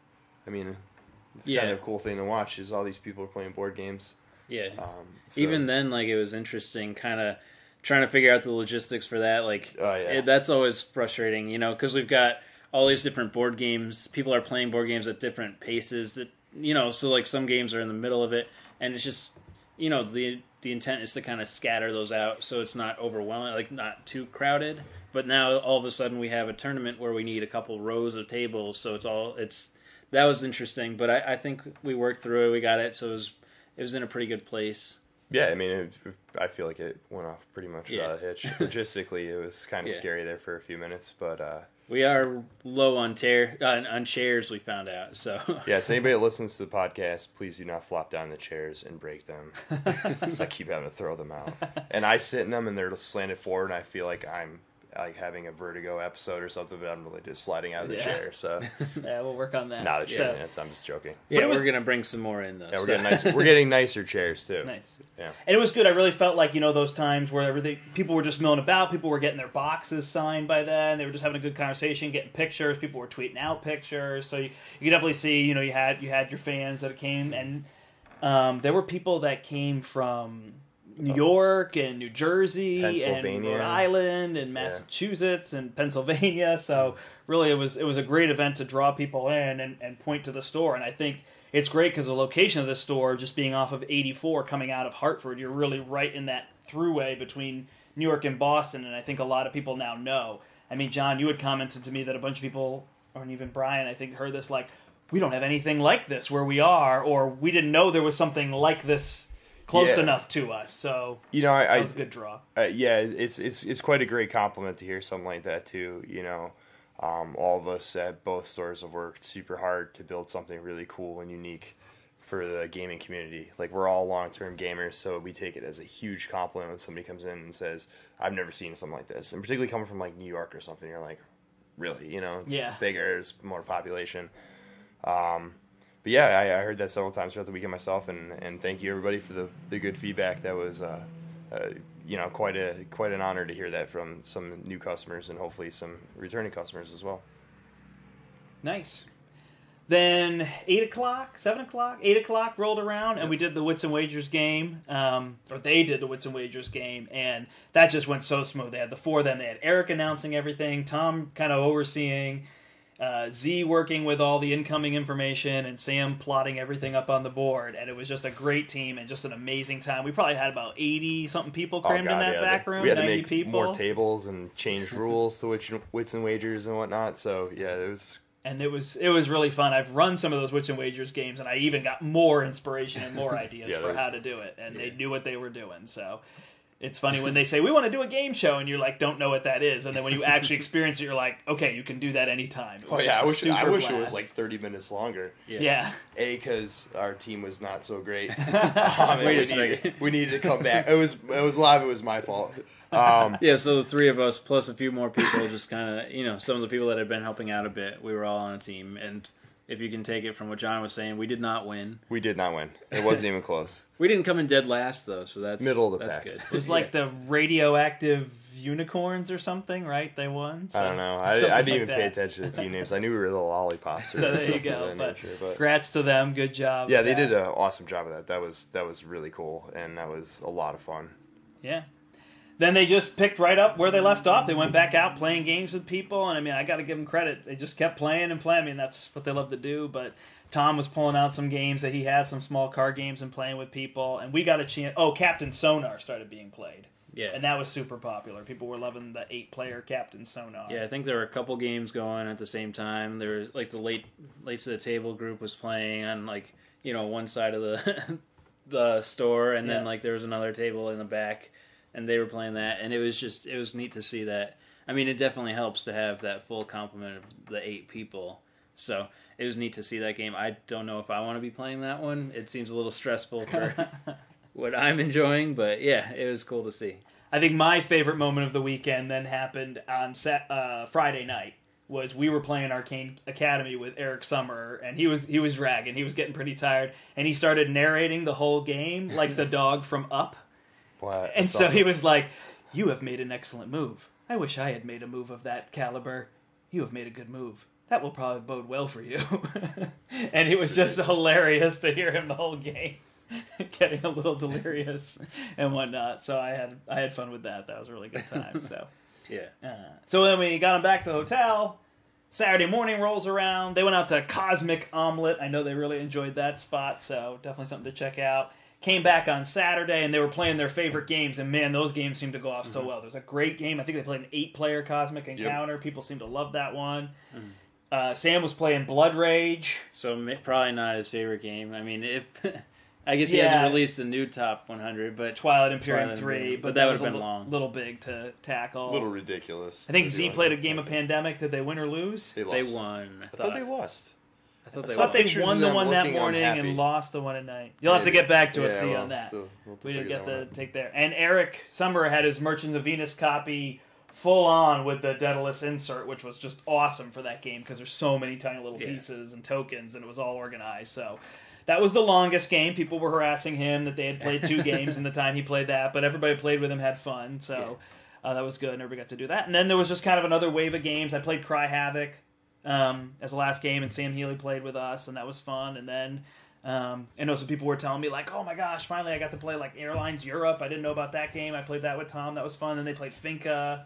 I mean, it's Yeah. kind of a cool thing to watch. Is all these people are playing board games. yeah. Um, so- Even then, like it was interesting, kind of trying to figure out the logistics for that. Like, Oh, yeah. it, that's always frustrating, you know, because we've got all these different board games. People are playing board games at different paces. That you know, so like some games are in the middle of it, and it's just, you know, the the intent is to kind of scatter those out so it's not overwhelming, like not too crowded. But now all of a sudden we have a tournament where we need a couple rows of tables, so it's all it's that was interesting. But I, I think we worked through it, we got it, so it was it was in a pretty good place. Yeah, I mean, it, I feel like it went off pretty much Yeah. without a hitch. Logistically, it was kind of Yeah. scary there for a few minutes, but uh, We are low on tear uh, on chairs. We found out. So yeah. So anybody that listens to the podcast, please do not flop down the chairs and break them. Because I keep having to throw them out, and I sit in them and they're slanted forward, and I feel like I'm like having a vertigo episode or something, but I'm really just sliding out of the Yeah. chair. So Yeah, we'll work on that. not a So- chair. That's, I'm just joking. yeah, it was- we're gonna bring some more in though. Yeah, we're so. getting nicer. We're getting nicer chairs too. Nice. Yeah. And it was good. I really felt like, you know, those times where everything, people were just milling about, people were getting their boxes signed by then, they were just having a good conversation, getting pictures, people were tweeting out pictures. So you, you could definitely see, you know, you had you had your fans that came, and um, there were people that came from New York and New Jersey and Pennsylvania. Rhode Island and Massachusetts and Pennsylvania. So really, it was it was a great event to draw people in and, and point to the store. And I think it's great because the location of the store, just being off of eighty-four coming out of Hartford, you're really right in that throughway between New York and Boston. And I think a lot of people now know. I mean, John, you had commented to me that a bunch of people, or even Brian, I think, heard this like, we don't have anything like this where we are, or we didn't know there was something like this close Yeah. enough to us. So You know, I, that I was a good draw. Uh, yeah, it's it's it's quite a great compliment to hear something like that too. You know, um, all of us at both stores have worked super hard to build something really cool and unique for the gaming community. Like, we're all long-term gamers, so we take it as a huge compliment when somebody comes in and says, "I've never seen something like this," and particularly coming from like New York or something. You're like, really? You know, it's Yeah. bigger, it's more population. Um, But yeah, I, I heard that several times throughout the weekend myself, and, and thank you everybody for the, the good feedback. That was, uh, uh, you know, quite a quite an honor to hear that from some new customers and hopefully some returning customers as well. Nice. Then eight o'clock, seven o'clock, eight o'clock rolled around, and we did the Wits and Wagers game, um, or they did the Wits and Wagers game, and that just went so smooth. They had the four of them. They had Eric announcing everything, Tom kind of overseeing, uh, Z working with all the incoming information, and Sam plotting everything up on the board. And it was just a great team and just an amazing time. We probably had about eighty something people crammed in that yeah, back they- room. We had to ninety make people. more tables and change rules to which Wits and Wagers and whatnot. So yeah, it was. And it was it was really fun. I've run some of those Wits and Wagers games, and I even got more inspiration and more ideas Yeah, for they- how to do it. And yeah. they knew what they were doing. So it's funny when they say, we want to do a game show, and you're like, don't know what that is. And then when you actually experience it, you're like, okay, you can do that anytime. It Oh was yeah, just I a wish I super wish it was blast. like thirty minutes longer. Yeah. Yeah. A, because our team was not so great. Um, Wait and a we second. Needed, we needed to come back. It was it was live. It was my fault. Um, Yeah, so the three of us plus a few more people, just kind of, you know, some of the people that had been helping out a bit, we were all on a team. And if you can take it from what John was saying, we did not win. we did not win. It wasn't even close. We didn't come in dead last, though, so that's Middle of the that's pack. good. It was like the radioactive unicorns or something, right? They won. So, I don't know. I, I didn't like even that. pay attention to the team names. I knew we were the lollipops. Or So there you something go. of that But, nature, but congrats to them. Good job. yeah, with they that. did an awesome job of that. That was that was really cool, and that was a lot of fun. Yeah. Then they just picked right up where they left off. They went back out playing games with people, and I mean, I got to give them credit. They just kept playing and playing. I mean, that's what they love to do. But Tom was pulling out some games that he had, some small card games, and playing with people. And we got a chance. Oh, Captain Sonar started being played. Yeah. And that was super popular. People were loving the eight-player Captain Sonar. Yeah, I think there were a couple games going at the same time. There was like the late late to the table group was playing on like you know one side of the the store, and then Yeah. like there was another table in the back, and they were playing that, and it was just it was neat to see that. I mean, it definitely helps to have that full complement of the eight people. So it was neat to see that game. I don't know if I want to be playing that one. It seems a little stressful for what I'm enjoying, but yeah, it was cool to see. I think my favorite moment of the weekend then happened on Sat- uh, Friday night. Was we were playing Arcane Academy with Eric Summer, and he was he was dragging. He was getting pretty tired, and he started narrating the whole game like the dog from Up. What? And That's so awesome. he was like, "You have made an excellent move. I wish I had made a move of that caliber. You have made a good move. That will probably bode well for you." And it was just hilarious to hear him the whole game, getting a little delirious and whatnot. So I had I had fun with that. That was a really good time. So. Yeah. Uh, so then we got them back to the hotel. Saturday morning rolls around. They went out to Cosmic Omelet. I know they really enjoyed that spot, so definitely something to check out. Came back on Saturday, and they were playing their favorite games, and man, those games seemed to go off so well. There's a great game. I think they played an eight-player Cosmic Encounter. Yep. People seem to love that one. Mm-hmm. Uh, Sam was playing Blood Rage. So probably not his favorite game. I mean, if... I guess he yeah. hasn't released a new top one hundred, but Twilight Imperium Twilight three, Imperium. but, but that, that would have been been a long. little big to tackle. A little ridiculous. I think Z played a game of Pandemic. Did they win or lose? They, they won. I, I thought they lost. I thought I they, thought won. they won the one that morning unhappy. and lost the one at night. You'll have to get back to yeah, us, see we'll on that. to, we'll we didn't get the the take there. And Eric Summer had his Merchants of Venus copy full on with the Daedalus insert, which was just awesome for that game because there's so many tiny little yeah. pieces and tokens, and it was all organized. So that was the longest game. People were harassing him that they had played two games in the time he played that, but everybody played with him, had fun. So yeah. uh, that was good, and everybody got to do that. And then there was just kind of another wave of games. I played Cry Havoc um, as the last game, and Sam Healy played with us, and that was fun. And then um, I know some people were telling me, like, oh my gosh, finally I got to play like Airlines Europe. I didn't know about that game. I played that with Tom. That was fun. And they played Finca,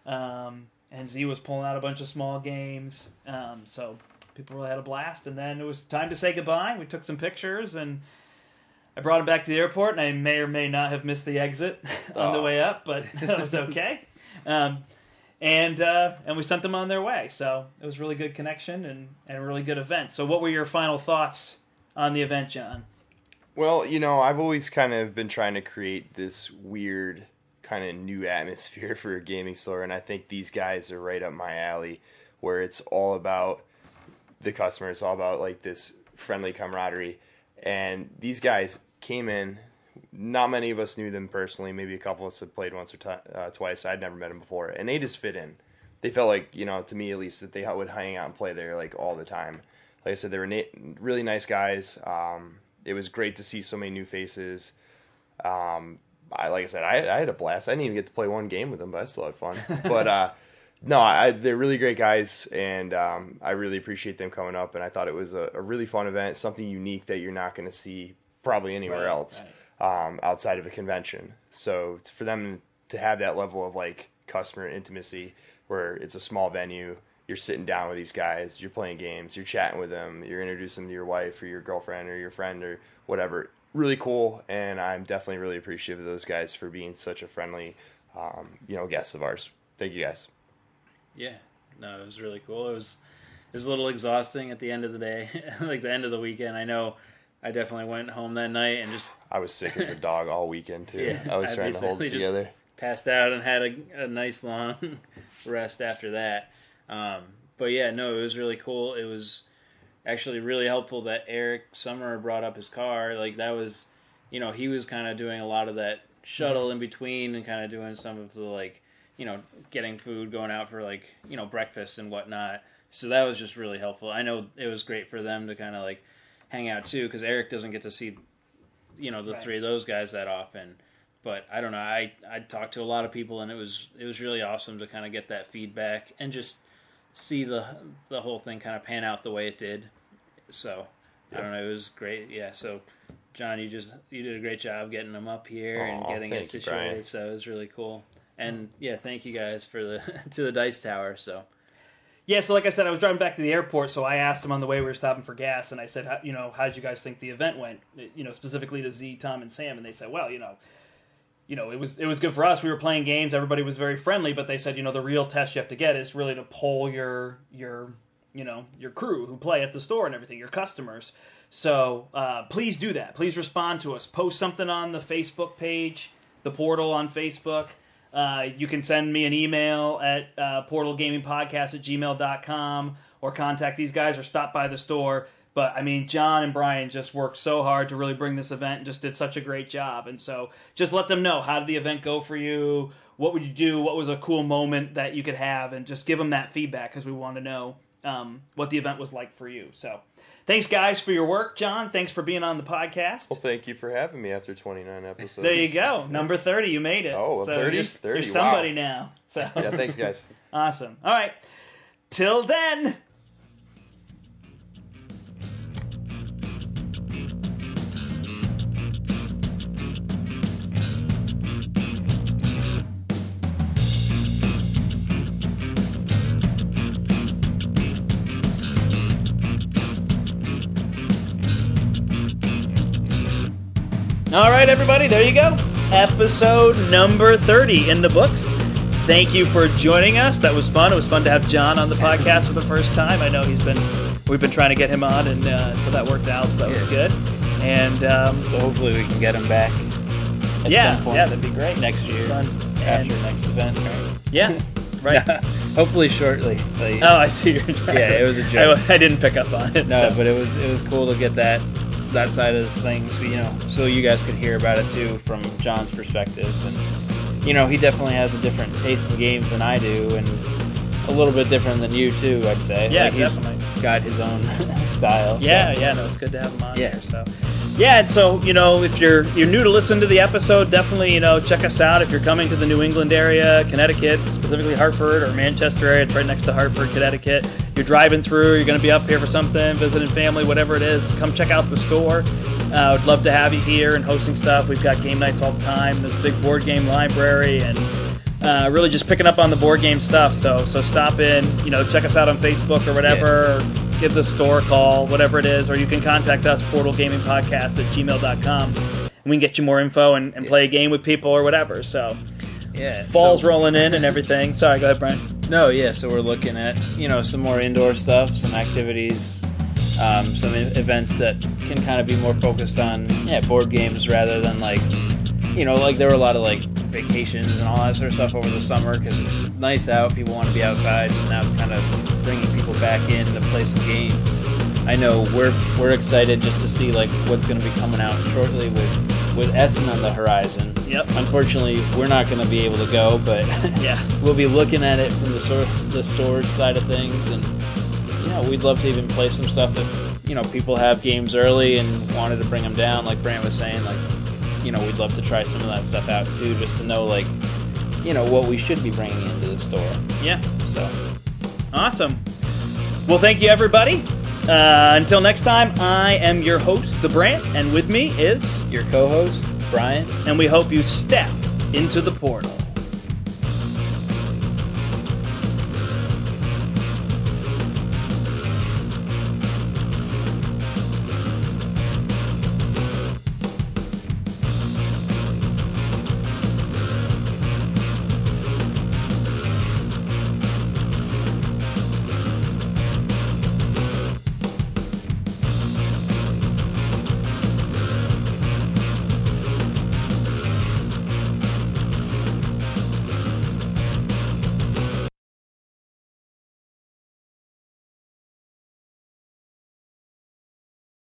um, and Z was pulling out a bunch of small games. Um, so... People really had a blast, and then it was time to say goodbye. We took some pictures, and I brought him back to the airport, and I may or may not have missed the exit on the way up, but that was okay. Um, and uh, and we sent them on their way, so it was a really good connection and, and a really good event. So what were your final thoughts on the event, John? Well, you know, I've always kind of been trying to create this weird kind of new atmosphere for a gaming store, and I think these guys are right up my alley, where it's all about the customer. It's all about like this friendly camaraderie, and these guys came in. Not many of us knew them personally. Maybe a couple of us had played once or t- uh, twice. I'd never met them before, and they just fit in. They felt like, you know, to me at least, that they would hang out and play there like all the time. Like I said, they were na- really nice guys. Um, it was great to see so many new faces. Um, I like I said, I, I had a blast. I didn't even get to play one game with them, but I still had fun. But uh, no, I, they're really great guys, and um, I really appreciate them coming up. And I thought it was a, a really fun event, something unique that you're not going to see probably anywhere Right, else right. Um, outside of a convention. So for them to have that level of like customer intimacy, where it's a small venue, you're sitting down with these guys, you're playing games, you're chatting with them, you're introducing them to your wife or your girlfriend or your friend or whatever. Really cool, and I'm definitely really appreciative of those guys for being such a friendly, um, you know, guest of ours. Thank you, guys. Yeah, no, it was really cool. It was it was a little exhausting at the end of the day, like the end of the weekend. I know I definitely went home that night and just I was sick as a dog all weekend too. Yeah, I was I trying to hold it basically just together. passed out and had a, a nice long rest after that. Um, but yeah, no, it was really cool. It was actually really helpful that Eric Summer brought up his car. Like that was, you know, he was kind of doing a lot of that shuttle in between and kind of doing some of the like, you know, getting food, going out for like, you know, breakfast and whatnot. So that was just really helpful. I know it was great for them to kind of like hang out too, because Eric doesn't get to see, you know, the Right. three of those guys that often. but I don't know. I I talked to a lot of people, and it was it was really awesome to kind of get that feedback and just see the the whole thing kind of pan out the way it did. So yep. I don't know. It was great. Yeah. So John, you just you did a great job getting them up here Aww, and getting it situated. So it was really cool. And yeah, thank you guys for the to the Dice Tower. So. Yeah, so like I said, I was driving back to the airport, so I asked him on the way we were stopping for gas, and I said, how, you know, how did you guys think the event went? You know, specifically to Z, Tom, and Sam, and they said, well, you know, you know, it was it was good for us. We were playing games, everybody was very friendly, but they said, you know, the real test you have to get is really to poll your your you know your crew who play at the store and everything, your customers. So uh, please do that. Please respond to us. Post something on the Facebook page, the portal on Facebook. Uh, you can send me an email at uh, portalgamingpodcast at gmail dot com or contact these guys or stop by the store. But, I mean, John and Brian just worked so hard to really bring this event and just did such a great job. And so just let them know, how did the event go for you? What would you do? What was a cool moment that you could have? And just give them that feedback because we want to know um, what the event was like for you. So thanks, guys, for your work. John, thanks for being on the podcast. Well, thank you for having me after twenty-nine episodes. There you go. Number thirty, you made it. Oh, so thirty? You're, thirty, you're somebody wow. now. So Yeah, thanks, guys. Awesome. All right. Till then. All right, everybody, there you go. Episode number thirty in the books. Thank you for joining us. That was fun. It was fun to have John on the podcast for the first time. I know he's been, we've been trying to get him on, and uh, so that worked out. So that was good. And um, So hopefully we can get him back. At yeah, some point yeah, that'd be great. next year, Fun. after And- next event. Right? Yeah, right. Hopefully shortly. Like, Oh, I see. You're Yeah, it was a joke. I, I didn't pick up on it. No, so. but it was it was cool to get that that side of this thing, so you know, so you guys could hear about it too from John's perspective, and you know, he definitely has a different taste in games than I do, and a little bit different than you too, I'd say. Yeah, like he's definitely. got his own style. Yeah, so. yeah, no, it's good to have him on Yeah. here. So, yeah, and so you know, if you're you're new to listen to the episode, definitely you know check us out. If you're coming to the New England area, Connecticut, specifically Hartford or Manchester area, it's right next to Hartford, Connecticut. You're driving through, you're going to be up here for something, visiting family, whatever it is. Come check out the store. Uh, I would love to have you here and hosting stuff. We've got game nights all the time. There's a big board game library and. Uh, really just picking up on the board game stuff. So so stop in, you know, check us out on Facebook or whatever. Yeah. Or give the store a call, whatever it is. Or you can contact us, portal gaming podcast at gmail dot com. And we can get you more info and, and Yeah. play a game with people or whatever. So Yeah. fall's so, rolling in and everything. Sorry, go ahead, Brian. No, yeah, so we're looking at, you know, some more indoor stuff, some activities, um, some e- events that can kind of be more focused on, yeah, board games rather than like, you know, like there were a lot of like vacations and all that sort of stuff over the summer because it's nice out, people want to be outside, so now it's kind of bringing people back in to play some games. I know we're we're excited just to see like what's going to be coming out shortly with with Essen on the horizon. Yep. Unfortunately, we're not going to be able to go, but Yeah. we'll be looking at it from the sort the storage side of things, and you know, we'd love to even play some stuff that, you know, people have games early and wanted to bring them down, like Brant was saying. Like, you know, we'd love to try some of that stuff out too, just to know, like, you know, what we should be bringing into the store. Yeah. So, Awesome. Well, thank you, everybody. Uh, until next time, I am your host, The Brant, and with me is, your co-host Brian. and we hope you step into the portal.